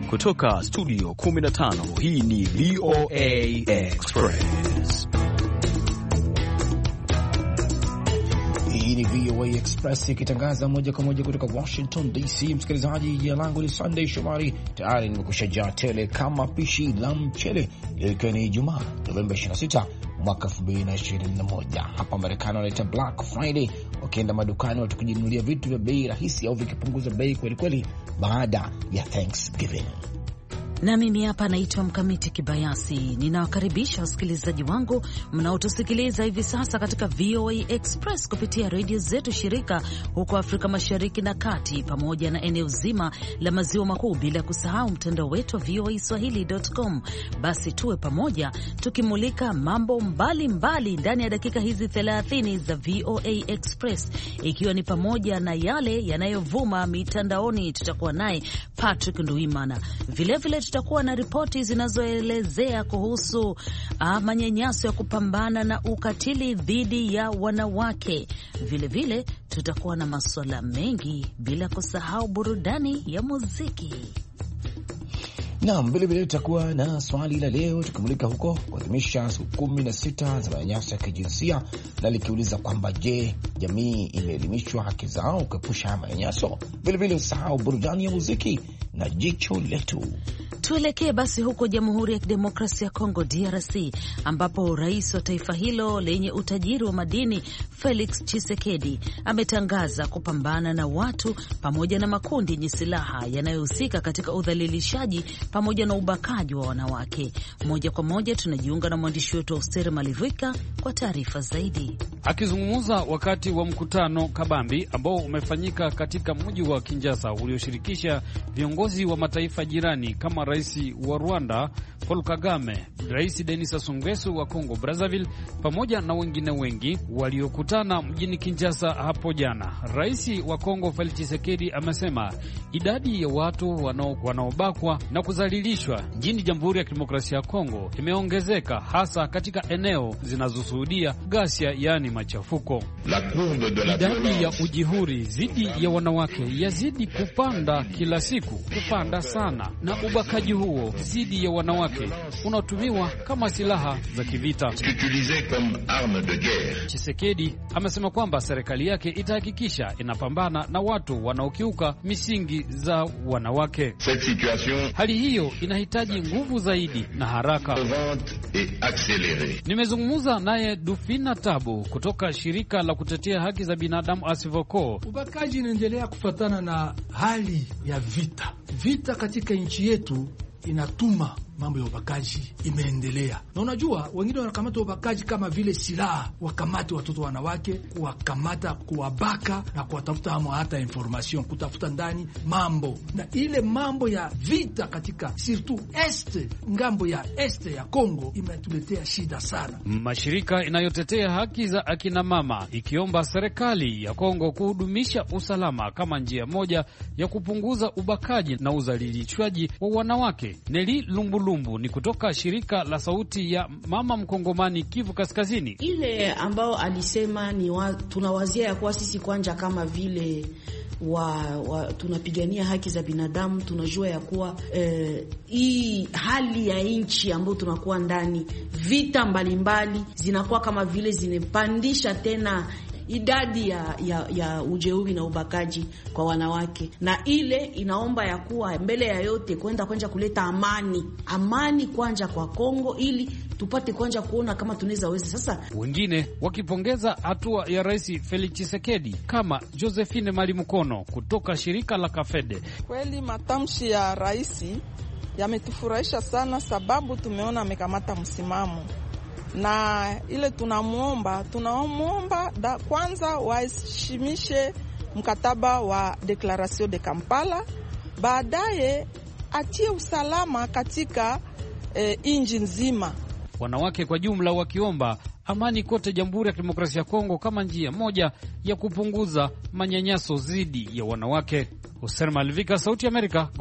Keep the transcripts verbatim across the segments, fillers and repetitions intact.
Kutoka studio kumi na tano, hii ni V O A Express. Hii ni V O A Express ikitangaza moja kwa moja kutoka Washington D C. Msikilizaji, jina langu ni Sunday Shomari, tayari nimekushajaa tele kama pishi la mchele, ikiwa ni Ijumaa Novemba ishirini na sita mwaka elfu mbili na ishirini na moja. Hapa Marekani wanaita Black Friday, wakienda madukani watu kujinunulia vitu vya bei rahisi au vikipunguza bei kweli kweli baada ya Thanksgiving. Na mimi hapa naitwa Mkamiti Kibayasi. Ninawakaribisha wasikilizaji wangu mnaotusikiliza hivi sasa katika V O A Express kupitia redio zetu shirika huko Afrika Mashariki na Kati pamoja na eneo zima la maziwa makuu, bila kusahau mtandao wetu wa V O A Swahili dot com. Basi tuwe pamoja tukimulika mambo mbalimbali mbali ndani ya dakika hizi thelathini za V O A Express, ikiwa ni pamoja na yale yanayovuma mitandaoni. Tutakuwa naye Patrick Nduimana. Vile vile tutakuwa na ripoti zinazoelezea kuhusu uh, manyanyaso ya kupambana na ukatili dhidi ya wanawake. Vile vile tutakuwa na masuala mengi, bila kusahau burudani ya muziki. Naam, vile vile tutakuwa na swali la leo tukimulika huko kuadhimisha siku kumi na sita za manyanyaso ya kijinsia, na likiuliza kwamba je, jamii imeelimishwa haki zao kuepusha manyanyaso? Vile vile usahau burudani ya muziki na jicho letu. Tuelekee basi huko Jamhuri ya Kidemokrasia ya Kongo D R C, ambapo rais wa taifa hilo lenye utajiri wa madini Felix Tshisekedi ametangaza kupambana na watu pamoja na makundi yenye silaha yanayohusika katika udhalilishaji pamoja na ubakaji wa wanawake. Moja kwa moja tunajiunga na mwandishi wetu Austeri Malivika kwa taarifa zaidi. Akizungumza wakati wa mkutano kabambi ambao umefanyika katika mji wa Kinshasa ulioshirikisha viongozi wa mataifa jirani kama Rais wa Rwanda Paul Kagame, Rais Denis Sassou Nguesso wa Kongo Brazzaville pamoja na wengine wengi waliokutana mjini Kinshasa hapo jana, Rais wa Kongo Felix Tshisekedi amesema idadi ya watu wanaobakwa na kuzalilishwa nchini Jamhuri ya Kidemokrasia ya Kongo imeongezeka, hasa katika eneo zinazoshuhudia ghasia, yani machafuko. Idadi ya ujihuri zidi ya wanawake yazidi kupanda kila siku, kupanda sana, na ubakaji huo zidi ya wanawake unatumiwa kama silaha za kivita. Tshisekedi amesema kwamba serikali yake itahakikisha inapambana na watu wanaokiuka misingi za wanawake. Hali hiyo inahitaji nguvu zaidi na haraka. Nimezungumza naye Dufina Tabu kutoka shirika la kutetea haki za binadamu Asivoko. Ubakaji inaendelea kufuatana na hali ya vita. Vita katika nchi yetu inatuma mambo ya ubakaji imeendelea. Na unajua wengine wanakamata ubakaji kama vile silaha, wakamate watoto wanawake, kuwakamata, kuwabaka na kuwatafuta ama hata information, kutafuta ndani mambo. Na ile mambo ya vita katika surtout este, ngambo ya este ya Kongo imetuletea shida sana. Mashirika inayotetea haki za akina mama ikiomba serikali ya Kongo kuhudumisha usalama kama njia moja ya kupunguza ubakaji na uzalilishwaji wa wanawake. Neli Lumbulu Lumbu ni kutoka shirika la sauti ya mama mkongomani Kivu Kaskazini. Ile ambao alisema ni wa, tunawazia ya kuwa sisi kwanja kama vile wa, wa tunapigania haki za binadamu, tunajua ya kuwa eh, hii hali ya nchi ambayo tunakuwa ndani, vita mbalimbali mbali, zinakuwa kama vile zinepandisha tena idadi ya, ya, ya ujeuri na ubakaji kwa wanawake, na ile inaomba ya kuwa mbele ya yote kwenda kwanja kuleta amani amani kwanja kwa Kongo, ili tupate kwanja kuona kama tunaweza weza. Sasa wengine wakipongeza hatua ya Rais Felix Tshisekedi kama Josephine Malimukono kutoka shirika la Kafede. Kweli matamshi ya rais yametufurahisha sana, sababu tumeona amekamata msimamo, na ile tunamuomba tunamuomba da, kwanza waheshimishe mkataba wa Declaration de Kampala, baadaye atie usalama katika e, inji nzima. Wanawake kwa jumla wakiomba amani kote Jamhuri ya Kidemokrasia ya Kongo kama njia moja ya kupunguza manyanyaso dhidi ya wanawake. Hussein Malvika, Sauti ya Amerika, Goma.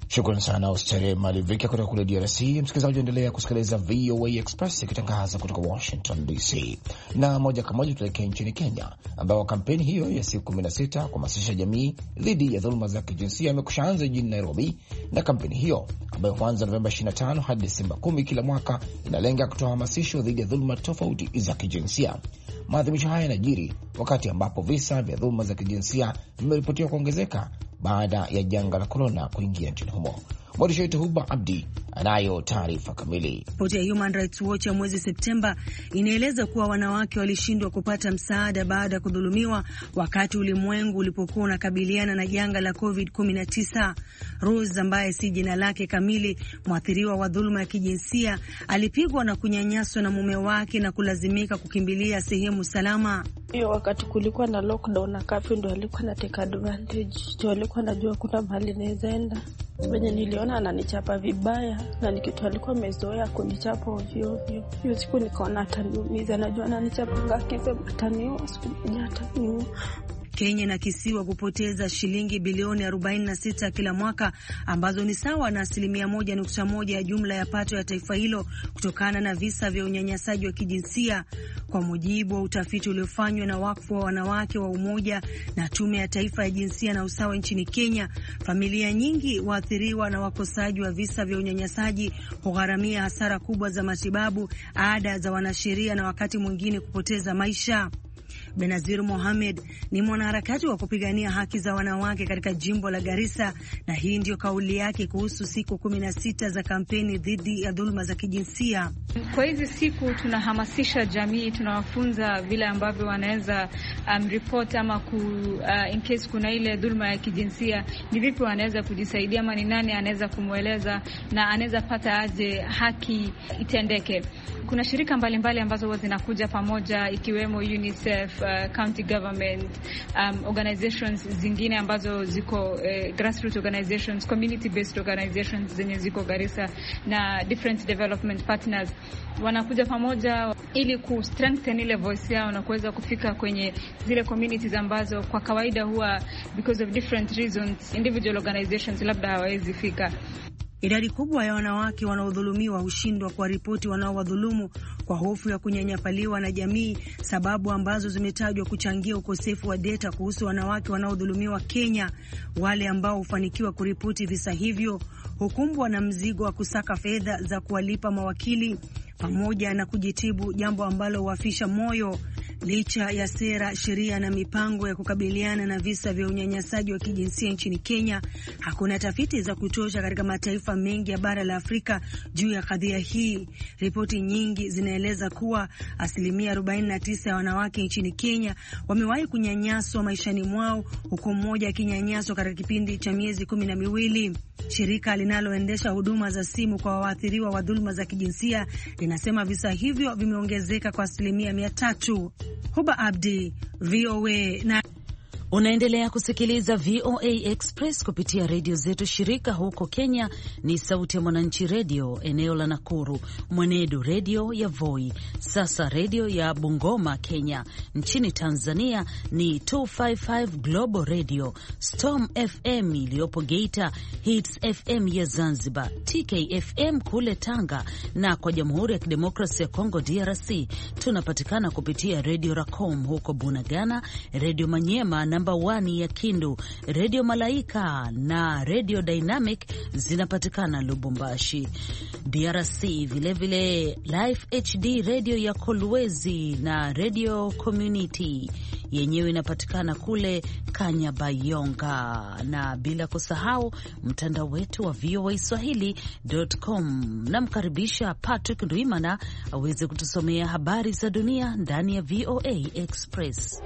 Shukrani sana Ustere Malivika kutoka kule D R C. Msikilizaji, endelea kusikiliza V O A Express ikitangaza kutoka Washington D C. Na moja kwa moja tuelekea nchini Kenya, ambao kampeni hiyo ya siku kumi na sita kuhamasisha jamii dhidi ya dhuluma za kijinsia imekushaanza jijini Nairobi, na kampeni hiyo ambayo huanza Novemba ishirini na tano hadi Desemba kumi kila mwaka inalenga kutoa hamasisho dhidi ya dhuluma tofauti za kijinsia. Maadhimisho haya yanajiri wakati ambapo visa vya dhuluma za kijinsia vimeripotiwa kuongezeka baada ya janga la korona kuingia nchini humo. Mwandishi wetu Huba Abdi anayo taarifa kamili. Ripoti ya Human Rights Watch ya mwezi Septemba inaeleza kuwa wanawake walishindwa kupata msaada baada ya kudhulumiwa wakati ulimwengu ulipokuwa unakabiliana na janga la covid kumi na tisa. Rose, ambaye si jina lake kamili, mwathiriwa wa dhuluma ya kijinsia, alipigwa na kunyanyaswa na mume wake na kulazimika kukimbilia sehemu salama. Hiyo wakati kulikuwa na lockdown na curfew, ndo alikuwa na take advantage. Ndio alikuwa anajua kuna mahali naweza enda. Mwenye niliona ananichapa vibaya na nikitu alikuwa amezoea kunichapa ovyo ovyo. Hiyo siku nikaona ataniumiza, najua ananichapa ngaki ataniua, siku moja ataniua. Kenya inakisiwa kupoteza shilingi bilioni arobaini na sita kila mwaka, ambazo ni sawa na asilimia moja nukta moja ya jumla ya pato ya taifa hilo kutokana na visa vya unyanyasaji wa kijinsia, kwa mujibu wa utafiti uliofanywa na wakfu wa wanawake wa Umoja na Tume ya Taifa ya Jinsia na Usawa nchini Kenya. Familia nyingi waathiriwa na wakosaji wa visa vya unyanyasaji hugharamia hasara kubwa za matibabu, ada za wanasheria na wakati mwingine kupoteza maisha. Benazir Mohamed ni mwanaharakati wa kupigania haki za wanawake katika jimbo la Garissa, na hii ndio kauli yake kuhusu siku kumi na sita za kampeni dhidi ya dhuluma za kijinsia. Kwa hizi siku tunahamasisha jamii, tunawafunza vile ambavyo wanaweza um, report ama ku, uh, in case kuna ile dhuluma ya kijinsia, ni vipi wanaweza kujisaidia, ama ni nani anaweza kumweleza na anaweza pata aje haki itendeke. Kuna shirika mbalimbali mbali ambazo huwa zinakuja pamoja, ikiwemo UNICEF, uh, county government, um, organizations zingine ambazo ziko uh, grassroots organizations, community based organizations zenye ziko Garissa, na different development partners wanakuja pamoja ili ku strengthen ile voice yao na kuweza kufika kwenye zile communities ambazo kwa kawaida huwa because of different reasons individual organizations labda hawawezi fika. Idadi kubwa ya wanawake wanaodhulumiwa hushindwa kwa ripoti wanaowadhulumu kwa hofu ya kunyanyapaliwa na jamii, sababu ambazo zimetajwa kuchangia ukosefu wa data kuhusu wanawake wanaodhulumiwa Kenya. Wale ambao hufanikiwa kuripoti visa hivyo hukumbwa na mzigo wa kusaka fedha za kuwalipa mawakili pamoja na kujitibu, jambo ambalo huafisha moyo. Licha ya sera, sheria na mipango ya kukabiliana na visa vya unyanyasaji wa kijinsia nchini Kenya, hakuna tafiti za kutosha katika mataifa mengi ya bara la Afrika juu ya kadhia hii. Ripoti nyingi zinaeleza kuwa asilimia arobaini na tisa ya wanawake nchini Kenya wamewahi kunyanyaswa maishani mwao, huku mmoja akinyanyaswa katika kipindi cha miezi kumi na miwili. Shirika linaloendesha huduma za simu kwa waathiriwa wa dhuluma za kijinsia linasema visa hivyo vimeongezeka kwa asilimia mia tatu. Huba Abdi, V O A. Na unaendelea kusikiliza V O A Express kupitia redio zetu shirika. Huko Kenya ni Sauti ya Mwananchi Radio eneo la Nakuru, Mwenedu Radio ya Voi, Sasa Radio ya Bungoma Kenya. Nchini Tanzania ni mia mbili na hamsini na tano Global Radio, Storm F M iliyopo Geita, Hits F M ya Zanzibar, T K F M kule Tanga, na kwa Jamhuri ya Kidemokrasia ya Kongo D R C tunapatikana kupitia Radio Racom huko Bunagana, Radio Manyema namba wani ya Kindu, Radio Malaika na Radio Dynamic zinapatikana Lubumbashi. D R C vile vile Life H D Radio ya Kolwezi na Radio Community yenyewe inapatikana kule Kanyabayonga, na bila kusahau mtandao wetu wa V O A Swahili dot com. Namkaribisha Patrick Ndwimana aweze kutusomea habari za dunia ndani ya V O A Express.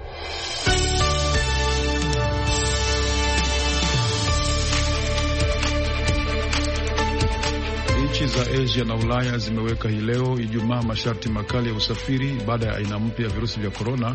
Nchi za Asia na Ulaya zimeweka hii leo Ijumaa masharti makali ya usafiri baada ya aina mpya ya virusi vya korona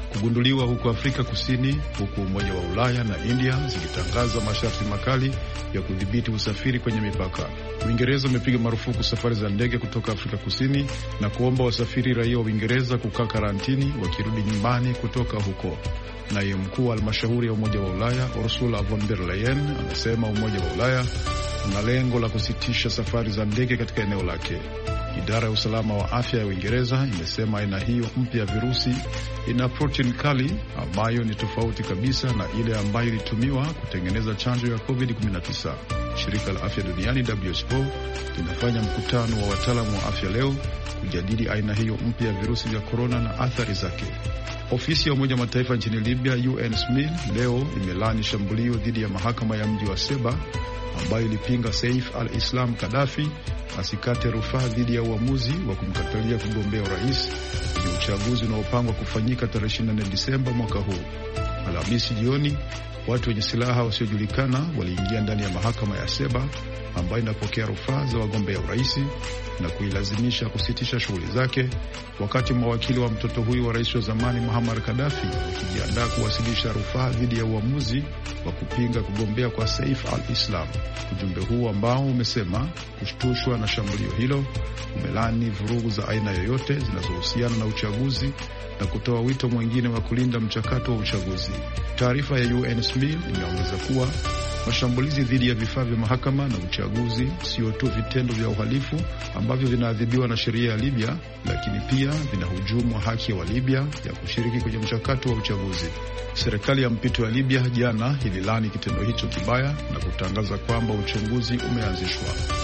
kugunduliwa huko Afrika Kusini, huku Umoja wa Ulaya na India zikitangaza masharti makali ya kudhibiti usafiri kwenye mipaka. Uingereza umepiga marufuku safari za ndege kutoka Afrika Kusini na kuomba wasafiri raia wa Uingereza kukaa karantini wakirudi nyumbani kutoka huko. Naye mkuu wa halmashauri ya Umoja wa Ulaya Ursula von der Leyen amesema Umoja wa Ulaya una lengo la kusitisha safari za ndege katika eneo lake. Idara ya usalama wa afya ya Uingereza imesema aina hiyo mpya ya virusi ina protein kali ambayo ni tofauti kabisa na ile ambayo ilitumiwa kutengeneza chanjo ya covid kumi na tisa. Shirika la Afya Duniani W H O linafanya mkutano wa wataalamu wa afya leo kujadili aina hiyo mpya ya virusi vya corona na athari zake. Ofisi ya Umoja Mataifa nchini Libya U N S M I L leo imelani shambulio dhidi ya mahakama ya mji wa Seba ambayo ilipinga Saif al-Islam Gaddafi asikate rufaa dhidi ya uamuzi wa kumkatalia kugombea urais kwenye uchaguzi unaopangwa kufanyika tarehe ishirini na nne Disemba mwaka huu. Alhamisi jioni, watu wenye silaha wasiojulikana waliingia ndani ya mahakama ya Seba ambayo inapokea rufaa za wagombea urais na kuilazimisha kusitisha shughuli zake, wakati mawakili wa mtoto huyu wa rais wa zamani Muammar Gaddafi wakijiandaa kuwasilisha rufaa dhidi ya uamuzi wa kupinga kugombea kwa Saif al-Islam. Ujumbe huu ambao umesema kushtushwa na shambulio hilo umelani vurugu za aina yoyote zinazohusiana na uchaguzi na kutoa wito mwingine wa kulinda mchakato wa uchaguzi. Taarifa ya U N S M I L imeongeza kuwa mashambulizi dhidi ya vifaa vya mahakama na uchaguzi sio tu vitendo vya uhalifu ambavyo vinaadhibiwa na sheria ya Libya, lakini pia vinahujumu haki ya wa Libya ya kushiriki kwenye mchakato wa uchaguzi. Serikali ya mpito ya Libya jana ililani kitendo hicho kibaya na kutangaza kwamba uchunguzi umeanzishwa.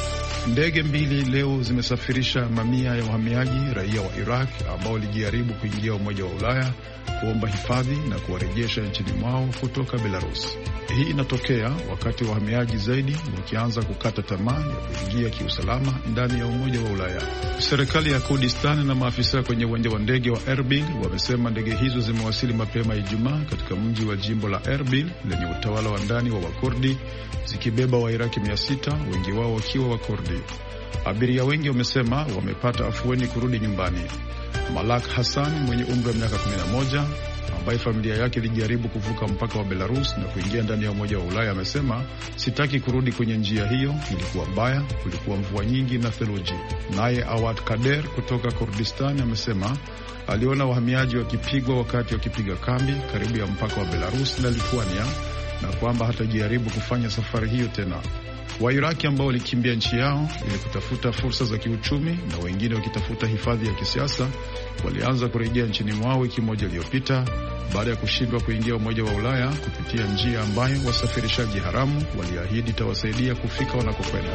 Ndege mbili leo zimesafirisha mamia ya wahamiaji raia wa Iraq ambao walijaribu kuingia Umoja wa Ulaya kuomba hifadhi na kuwarejesha nchini mwao kutoka Belarus. Hii inatokea wakati wahamiaji zaidi wakianza kukata tamaa ya kuingia kiusalama ndani ya Umoja wa Ulaya. Serikali ya Kurdistan na maafisa kwenye uwanja wa ndege wa Erbil wamesema ndege hizo zimewasili mapema Ijumaa katika mji wa jimbo la Erbil lenye utawala wa ndani wa Wakurdi, zikibeba Wairaki mia sita, wengi wao wakiwa Wakurdi. Abiria wengi wamesema wamepata afueni kurudi nyumbani. Malak Hassan mwenye umri wa miaka kumi na moja ambaye familia yake ilijaribu kuvuka mpaka wa Belarus na kuingia ndani ya Umoja wa Ulaya amesema, sitaki kurudi kwenye njia hiyo, ilikuwa mbaya, kulikuwa mvua nyingi na theluji. Naye Awad Kader kutoka Kurdistan amesema aliona wahamiaji wakipigwa wakati wakipiga kambi karibu ya mpaka wa Belarus na Lithuania na kwamba hatajaribu kufanya safari hiyo tena. Wairaki ambao walikimbia nchi yao ili kutafuta fursa za kiuchumi na wengine wakitafuta hifadhi ya kisiasa walianza kurejea nchini mwao wiki moja iliyopita baada ya kushindwa kuingia Umoja wa Ulaya kupitia njia ambayo wasafirishaji haramu waliahidi itawasaidia kufika wanakokwenda.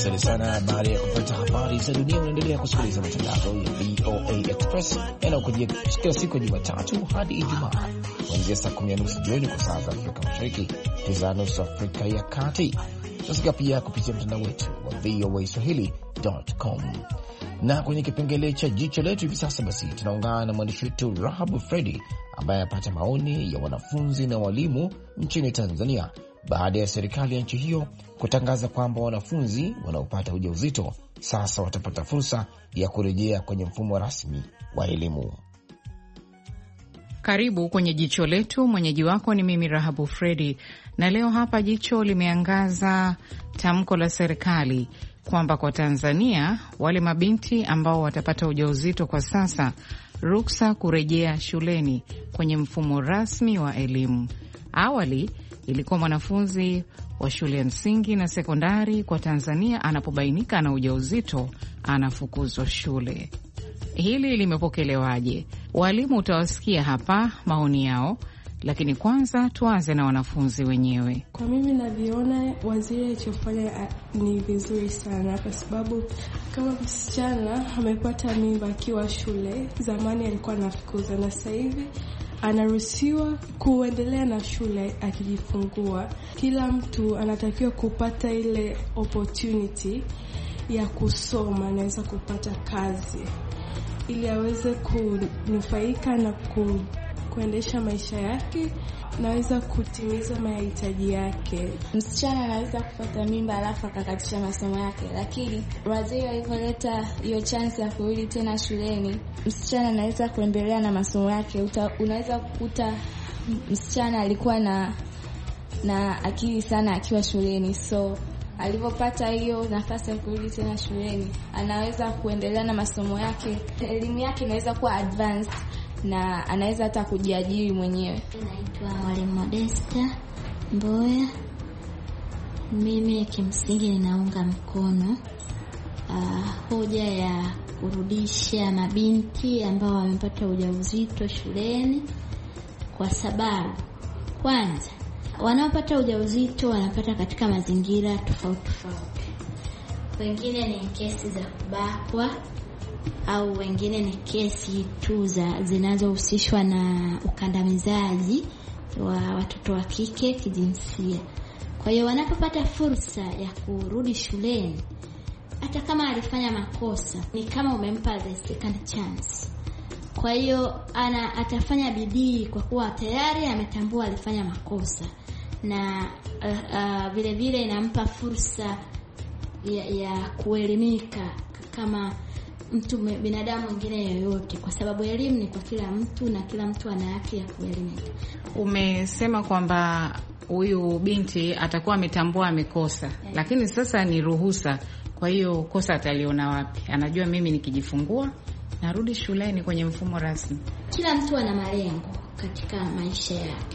Asante sana. Baada ya kupata habari za dunia, unaendelea kusikiliza matangazo ya V O A Express yanayokujia kila siku ya Jumatatu hadi Ijumaa kuanzia saa kumi na nusu jioni kwa saa za Afrika Mashariki, tisa na nusu Afrika ya Kati. Tunasikia pia kupitia mtandao wetu wa V O A Swahili dot com. Na kwenye kipengele cha jicho letu hivi sasa, basi tunaungana na mwandishi wetu Rahabu Fredi ambaye apata maoni ya wanafunzi na walimu nchini Tanzania baada ya serikali ya nchi hiyo kutangaza kwamba wanafunzi wanaopata ujauzito sasa watapata fursa ya kurejea kwenye mfumo rasmi wa elimu. Karibu kwenye jicho letu, mwenyeji wako ni mimi Rahabu Fredi, na leo hapa jicho limeangaza tamko la serikali kwamba kwa Tanzania wale mabinti ambao watapata ujauzito kwa sasa ruksa kurejea shuleni kwenye mfumo rasmi wa elimu. Awali ilikuwa mwanafunzi wa shule ya msingi na sekondari kwa Tanzania anapobainika na ujauzito anafukuzwa shule. Hili limepokelewaje? Walimu utawasikia hapa maoni yao, lakini kwanza tuanze na wanafunzi wenyewe. Kwa mimi naviona waziri alichofanya ni vizuri sana, kwa sababu kama msichana amepata mimba akiwa shule, zamani alikuwa anafukuza, na sasa hivi anaruhusiwa kuendelea na shule akijifungua. Kila mtu anatakiwa kupata ile opportunity ya kusoma, anaweza kupata kazi ili aweze kunufaika na ku, kuendesha maisha yake, naweza kutimiza mahitaji yake. Msichana anaweza kupata mimba alafu akakatisha masomo yake, lakini waziri alivyoleta hiyo chance ya kurudi tena shuleni, msichana anaweza kuendelea na masomo yake. Uta, unaweza kukuta msichana alikuwa na na akili sana akiwa shuleni, so alipopata hiyo nafasi ya kurudi tena shuleni anaweza kuendelea na masomo yake. Elimu yake inaweza kuwa advanced na anaweza hata kujiajiri mwenyewe. Naitwa Mwalimu Modesta Mboya. Mimi kimsingi ninaunga mkono uh, hoja ya kurudisha mabinti ambao wamepata ujauzito shuleni, kwa sababu kwanza wanaopata ujauzito wanapata katika mazingira tofauti tofauti. Wengine ni kesi za kubakwa, au wengine ni kesi tu za zinazohusishwa na ukandamizaji wa watoto wa kike kijinsia. Kwa hiyo wanapopata fursa ya kurudi shuleni, hata kama alifanya makosa, ni kama umempa the second chance. Kwa hiyo ana atafanya bidii kwa kuwa tayari ametambua alifanya makosa, na uh, uh, vile vile inampa fursa ya, ya kuelimika kama mtu binadamu mwingine yoyote, kwa sababu elimu ni kwa kila mtu na kila mtu ana haki ya kuelimika. Umesema kwamba huyu binti atakuwa ametambua amekosa, yeah. Lakini sasa ni ruhusa. Kwa hiyo kosa ataliona wapi? Anajua mimi nikijifungua narudi shuleni kwenye mfumo rasmi. Kila mtu ana malengo katika maisha yake,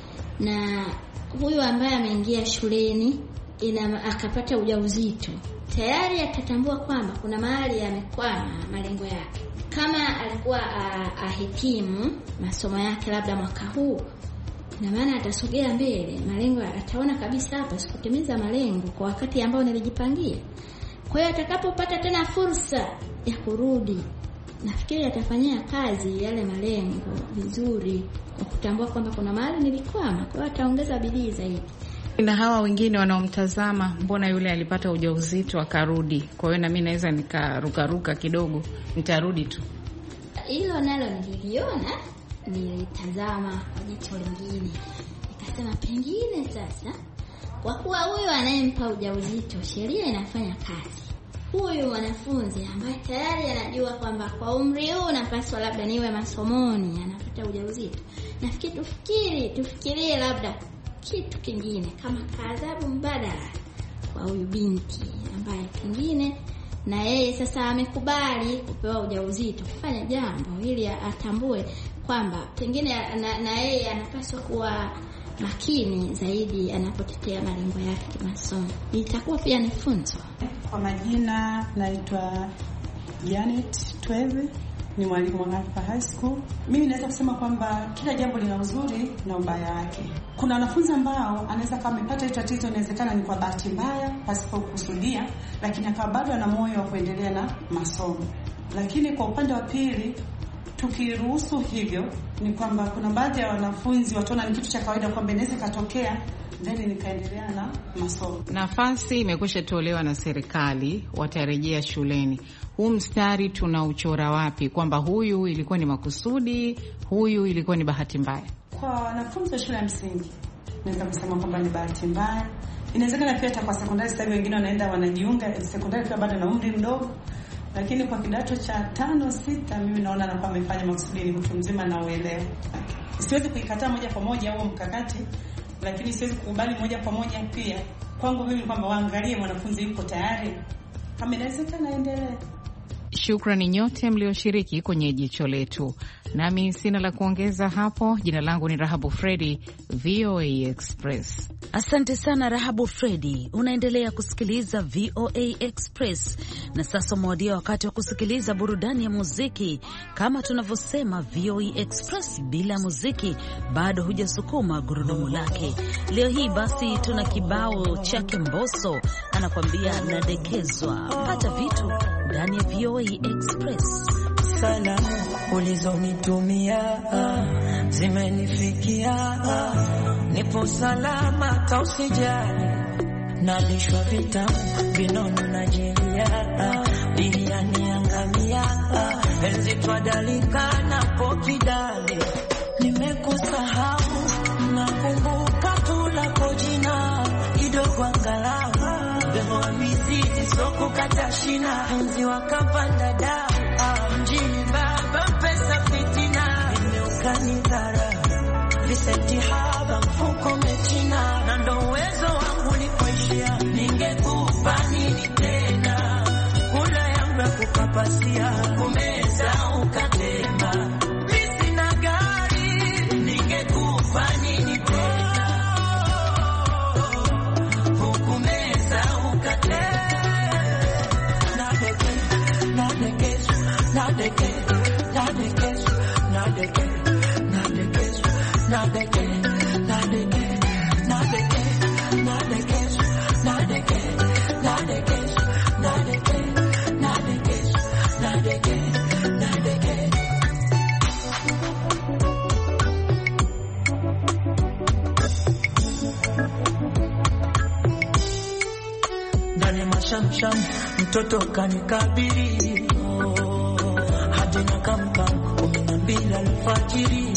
na huyu ambaye ameingia shuleni ina akapata ujauzito, tayari atatambua kwamba kuna mahali yamekwama malengo yake. Kama alikuwa ahitimu masomo yake labda mwaka huu, na maana atasogea mbele, malengo ataona kabisa hapa sikutimiza malengo kwa wakati ambao nilijipangia. Kwa hiyo atakapopata tena fursa ya kurudi, nafikiri atafanyia kazi yale malengo vizuri, kwa kutambua kwamba kuna mahali nilikwama, kwa hiyo ataongeza bidii zaidi. Na hawa wengine wanaomtazama, mbona yule alipata ujauzito akarudi, kwa hiyo na mimi naweza nikarukaruka kidogo, nitarudi tu. Hilo nalo niliona, nilitazama kwa jicho lingine, nikasema pengine sasa, kwa kuwa huyu anayempa ujauzito sheria inafanya kazi, huyu mwanafunzi ambaye tayari anajua kwamba kwa umri huu napaswa labda niwe masomoni, anapata ujauzito, nafikiri tufikiri tufikirie labda kitu kingine kama adhabu mbadala kwa huyu binti ambaye pengine na yeye sasa amekubali kupewa ujauzito, kufanya jambo ili atambue kwamba pengine na, na yeye anapaswa kuwa makini zaidi anapotetea malengo yake kimasomo. Itakuwa pia ni funzo. Kwa majina naitwa Janet Tweve. ni mwalimu wa hapa high school. Mimi naweza kusema kwamba kila jambo lina uzuri na ubaya wake. Kuna wanafunzi ambao anaweza kama amepata tatizo, inawezekana ni kwa bahati mbaya, pasipo kukusudia, lakini akawa bado ana moyo wa kuendelea na masomo. Lakini kwa upande wa pili, tukiruhusu hivyo, ni kwamba kuna baadhi ya wanafunzi wataona ni kitu cha kawaida kwamba inaweza katokea then nikaendelea na masomo. Nafasi imekwisha tolewa na serikali, watarejea shuleni. Huu mstari tunauchora wapi kwamba huyu ilikuwa ni makusudi, huyu ilikuwa ni bahati mbaya? Kwa wanafunzi wa shule ya msingi naweza kusema kwamba ni bahati mbaya. Inawezekana pia hata kwa sekondari, sasa wengine wanaenda wanajiunga sekondari pia bado na umri mdogo. Lakini kwa kidato cha tano sita, mimi naona anakuwa amefanya makusudi, ni mtu mzima na uelewa. Siwezi kuikataa moja kwa moja huo mkakati, lakini siwezi kukubali moja kwa moja pia. Kwangu mimi kwamba waangalie mwanafunzi yuko tayari, kama inawezekana endelee. Shukrani nyote mlioshiriki kwenye jicho letu. Nami sina la kuongeza hapo. Jina langu ni Rahabu Fredi, V O A Express. Asante sana Rahabu Fredi. Unaendelea kusikiliza V O A Express, na sasa umewadia wakati wa kusikiliza burudani ya muziki. Kama tunavyosema, V O A Express bila muziki bado hujasukuma gurudumu lake. Leo hii basi tuna kibao chake Mbosso, anakuambia nadekezwa. Pata vitu ndani ya V O A Express. Salamu ulizonitumia zimenifikia, nipo salama tausijali, nalishwa vitamu vinono na jelia, biriani angamia, enzi twadalika na pokidali, nimekusahau nakumbuka tulako jina, kidogo angalau bewa mizizi soko katashina, enzi wakapanda da mjini baba pesa fitina, imeukani dhara visenti haba mfuko mechina, na ndo uwezo wangu nikoishia, ningekupa nini tena, kula yangu ya kukapasia, kumeza ukatema, misi na gari, ningekupa nini tena, hukumeza ukatema. Not the case, not the case, not the case, not the case, not the case, not the case, not the case, not the case, not the case, not the case, not the case, not the case, not the case, not the case. Ndani mashamsham mtoto kanikabiri, na kampa uminambila alfajiri,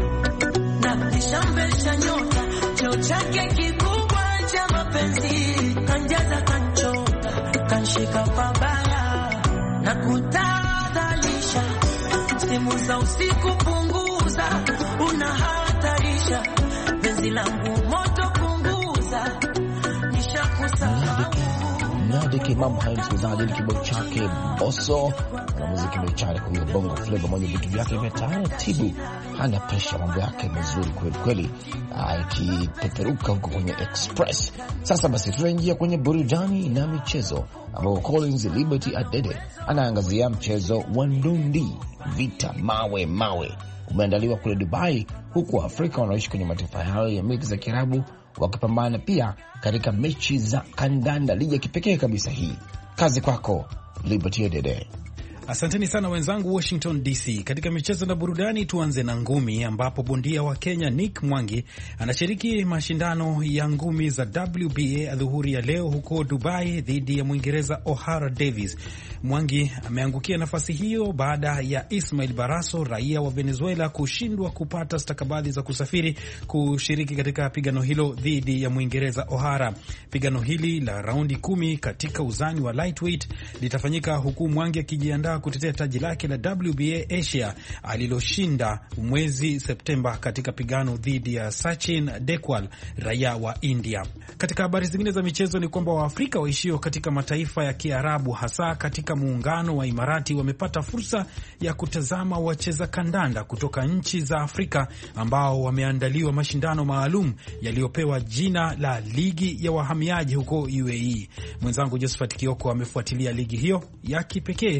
na kishambesha nyota cheo chake kikubwa cha mapenzi, kanjaza kanchota kanshika pabaya na kutadhalisha, simu za usiku punguza, unahatarisha penzi langu moto punguza, nishakusahau. Nadeke mambo haya msikilizaji, ni kibao chake Mbosso na muziki mechare kwa hiyo bongo flavor, mwenye vitu vyake vya taratibu, hana pressure, mambo yake mazuri kweli kweli, akipeperuka huko kwenye Express. Sasa basi tunaingia kwenye burudani na michezo, ambapo Collins Liberty Adede anaangazia mchezo wa ndondi, vita mawe mawe, umeandaliwa kule Dubai, huku Afrika wanaoishi kwenye mataifa hayo ya Milki za Kiarabu wakipambana pia katika mechi za kandanda, ligi ya kipekee kabisa hii. Kazi kwako Liberty Dede. Asanteni sana wenzangu Washington D C. Katika michezo na burudani tuanze na ngumi, ambapo bondia wa Kenya Nick Mwangi anashiriki mashindano ya ngumi za W B A adhuhuri ya leo huko Dubai dhidi ya Mwingereza O'Hara Davis. Mwangi ameangukia nafasi hiyo baada ya Ismail Baraso, raia wa Venezuela, kushindwa kupata stakabadhi za kusafiri kushiriki katika pigano hilo dhidi ya Mwingereza O'Hara. Pigano hili la raundi kumi katika uzani wa lightweight litafanyika huku Mwangi akijiandaa kutetea taji lake la W B A Asia aliloshinda mwezi Septemba katika pigano dhidi ya Sachin Dekwal, raia wa India. Katika habari zingine za michezo ni kwamba Waafrika waishio katika mataifa ya Kiarabu, hasa katika muungano wa Imarati, wamepata fursa ya kutazama wacheza kandanda kutoka nchi za Afrika ambao wameandaliwa mashindano maalum yaliyopewa jina la Ligi ya Wahamiaji huko U A E. Mwenzangu Josephat Kioko amefuatilia ligi hiyo ya kipekee na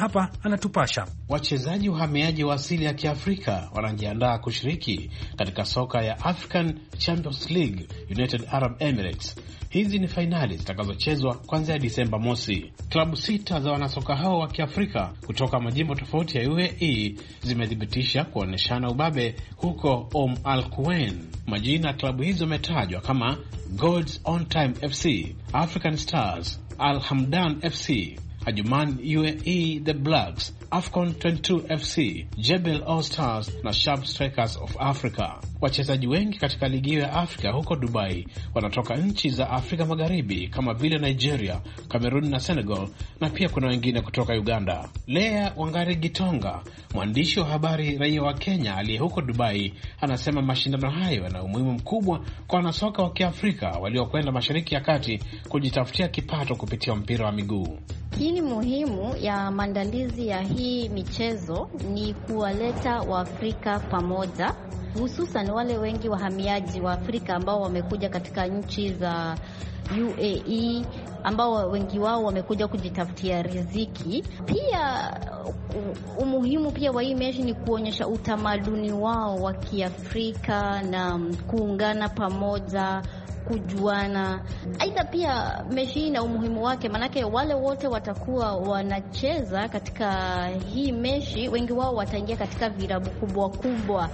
hapa anatupasha. Wachezaji wahamiaji wa asili ya Kiafrika wanajiandaa kushiriki katika soka ya African Champions League United Arab Emirates. Hizi ni fainali zitakazochezwa kuanzia Disemba mosi. Klabu sita za wanasoka hao wa Kiafrika kutoka majimbo tofauti ya U A E zimethibitisha kuoneshana ubabe huko Om Al-Quwain. Majina klabu hizo yametajwa kama God's On Time F C, African Stars, Al Hamdan F C, Ajuman U A E The Blacks, Afcon twenty-two F C, Jebel All Stars na Sharp Strikers of Africa. Wachezaji wengi katika ligi ya Afrika huko Dubai wanatoka nchi za Afrika Magharibi kama vile Nigeria, Cameroon na Senegal, na pia kuna wengine kutoka Uganda. Lea Wangari Gitonga, mwandishi wa habari raia wa Kenya aliye huko Dubai, anasema mashindano hayo yana umuhimu mkubwa kwa wanasoka wa Kiafrika waliokwenda Mashariki ya Kati kujitafutia kipato kupitia mpira wa miguu. Hii muhimu ya maandalizi ya hii michezo ni kuwaleta Waafrika pamoja, hususan wale wengi wahamiaji wa Afrika ambao wamekuja katika nchi za U A E, ambao wengi wao wamekuja kujitafutia riziki. Pia umuhimu pia wa hii mechi ni kuonyesha utamaduni wao wa Kiafrika na kuungana pamoja, kujuana. Aidha pia mechi hii na umuhimu wake, manake wale wote watakuwa wanacheza katika hii mechi, wengi wao wataingia katika vilabu kubwa kubwa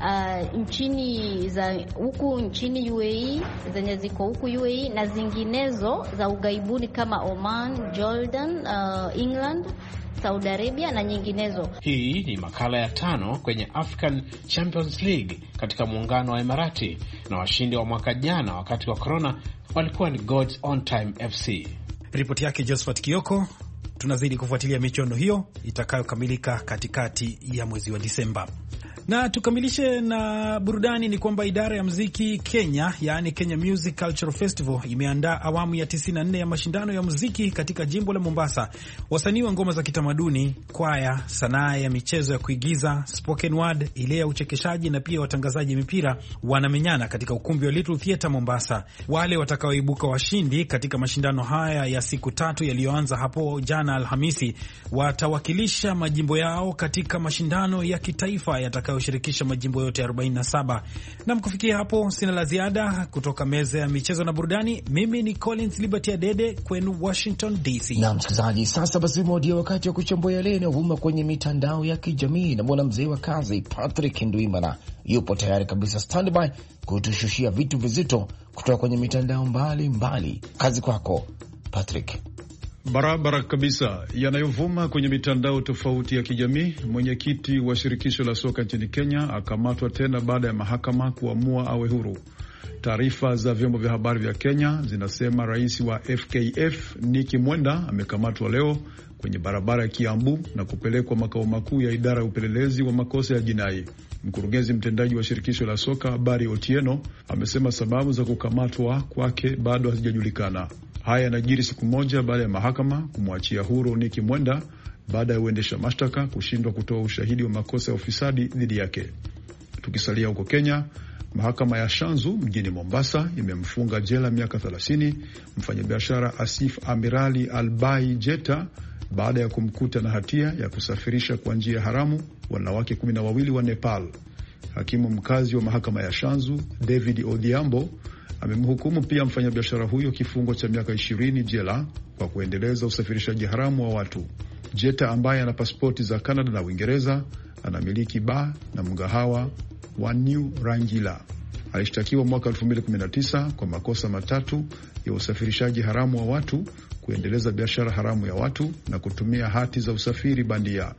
uh, nchini za huku nchini U A E, zenye ziko huku U A E na zinginezo za ugaibuni kama Oman, Jordan, uh, England, Saudi Arabia na nyinginezo. Hii ni makala ya tano kwenye African Champions League katika muungano wa Emirati, na washindi wa mwaka jana wakati wa corona walikuwa ni God's On Time F C. Ripoti yake Josephat Kioko. Tunazidi kufuatilia michuano hiyo itakayokamilika katikati ya mwezi wa Disemba. Na tukamilishe na burudani. Ni kwamba idara ya muziki Kenya, yaani Kenya Music Cultural Festival, imeandaa awamu ya tisini na nne ya mashindano ya muziki katika jimbo la Mombasa. Wasanii wa ngoma za kitamaduni, kwaya, sanaa ya michezo ya kuigiza, spoken word, ile ya uchekeshaji na pia watangazaji mipira wanamenyana katika ukumbi wa Little Theatre Mombasa. Wale watakaoibuka washindi katika mashindano haya ya siku tatu yaliyoanza hapo jana Alhamisi watawakilisha majimbo yao katika mashindano ya kitaifa yatakayo shirikisha majimbo yote arobaini na saba. Na mkufikia hapo sina la ziada kutoka meza ya michezo na burudani. Mimi ni Collins Liberty Adede kwenu Washington D C. Na msikilizaji, sasa basi mmoja wakati wa kuchambua yale yanayovuma kwenye mitandao ya kijamii, na mwana mzee wa kazi Patrick Ndwimana yupo tayari kabisa standby kutushushia vitu vizito kutoka kwenye mitandao mbali mbali. Kazi kwako Patrick. Barabara kabisa, yanayovuma kwenye mitandao tofauti ya kijamii. Mwenyekiti wa shirikisho la soka nchini Kenya akamatwa tena baada ya mahakama kuamua awe huru. Taarifa za vyombo vya habari vya Kenya zinasema rais wa F K F Nick Mwenda amekamatwa leo kwenye barabara ya Kiambu na kupelekwa makao makuu ya idara ya upelelezi wa makosa ya jinai. Mkurugenzi mtendaji wa shirikisho la soka Barry Otieno amesema sababu za kukamatwa kwake bado hazijajulikana. Haya yanajiri siku moja baada ya mahakama kumwachia huru Nick Mwenda baada ya uendesha mashtaka kushindwa kutoa ushahidi wa makosa ya ufisadi dhidi yake. Tukisalia huko Kenya, mahakama ya Shanzu mjini Mombasa imemfunga jela miaka thelathini mfanyabiashara Asif Amirali Albai Jeta baada ya kumkuta na hatia ya kusafirisha kwa njia haramu wanawake kumi na wawili wa Nepal. Hakimu mkazi wa mahakama ya Shanzu David Odhiambo amemhukumu pia mfanyabiashara huyo kifungo cha miaka ishirini jela kwa kuendeleza usafirishaji haramu wa watu. Jeta ambaye ana pasipoti za Canada na Uingereza anamiliki baa na mgahawa wa New Rangila. Alishtakiwa mwaka elfu mbili kumi na tisa kwa makosa matatu ya usafirishaji haramu wa watu, kuendeleza biashara haramu ya watu na kutumia hati za usafiri bandia.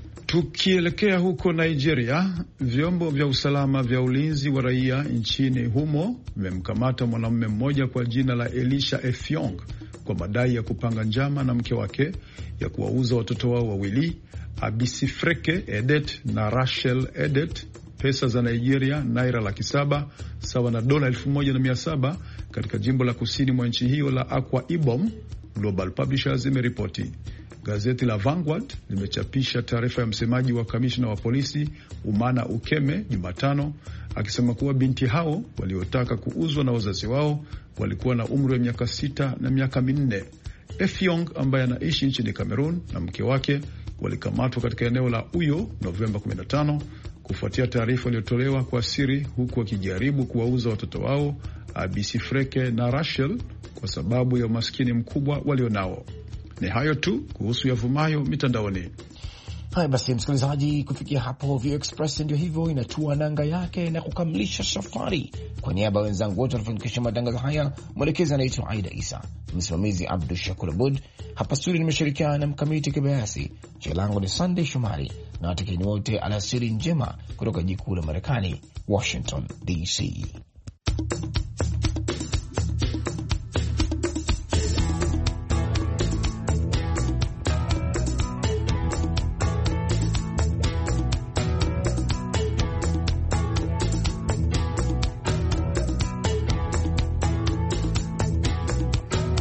Tukielekea huko Nigeria, vyombo vya usalama vya ulinzi wa raia nchini humo vimemkamata mwanamume mmoja kwa jina la Elisha Effiong kwa madai ya kupanga njama na mke wake ya kuwauza watoto wao wawili, Abisifreke Edet na Rachel Edet, pesa za Nigeria naira laki saba sawa na dola elfu moja na mia saba katika jimbo la kusini mwa nchi hiyo la Akwa Ibom, Global Publishers imeripoti. Gazeti la Vanguard limechapisha taarifa ya msemaji wa kamishna wa polisi Umana Ukeme Jumatano akisema kuwa binti hao waliotaka kuuzwa na wazazi wao walikuwa na umri wa miaka sita na miaka minne. Effiong ambaye anaishi nchini Cameroon na mke wake walikamatwa katika eneo la Uyo Novemba kumi na tano kufuatia taarifa iliyotolewa kwa siri, huku wakijaribu kuwauza watoto wao Abisifreke na Rachel kwa sababu ya umaskini mkubwa walionao. Ni hayo tu kuhusu yavumayo mitandaoni. Haya basi, msikilizaji, kufikia hapo Vio Express ndio hivyo inatua nanga yake na kukamilisha safari. Kwa niaba ya wenzangu wote walifanikisha matangazo haya, mwelekezi anaitwa Aida Isa, msimamizi Abdul Shakur Abud, hapa studio nimeshirikiana na Mkamiti Kibayasi. Jina langu ni Sunday Shomari na watakieni wote alasiri njema kutoka jikuu la Marekani, Washington D C.